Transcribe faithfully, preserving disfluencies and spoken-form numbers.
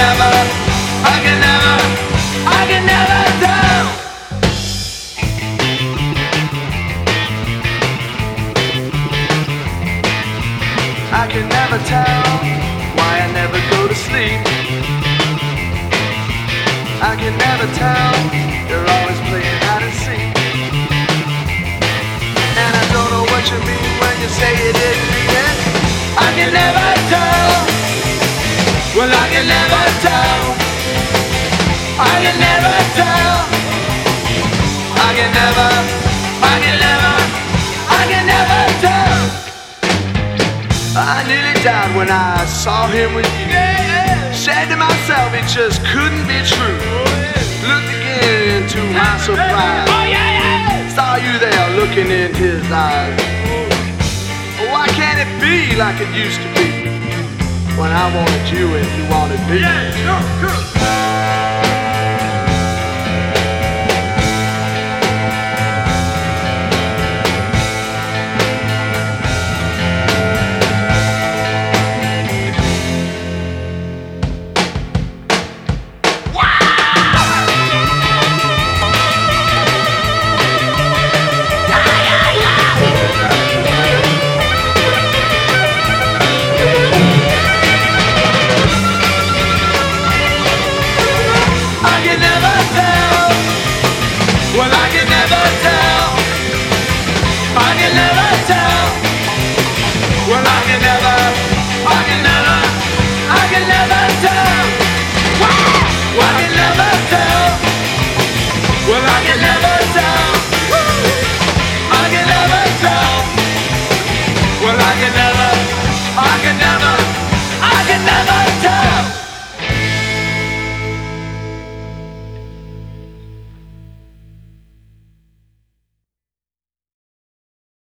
never, I can never, I can never tell. I can never tell why I never go to sleep. I can never tell, you're always playing hide and seek. And I don't know what you mean when you say you didn't mean it. I can never tell. Well, I can never tell. I can never tell. I can never, I can never, I can never tell. I nearly died when I saw him with you. Said to myself, it just couldn't be true. Looked again to my surprise. Saw you there looking in his eyes. Why can't it be like it used to be? When I wanted you and you wanted me.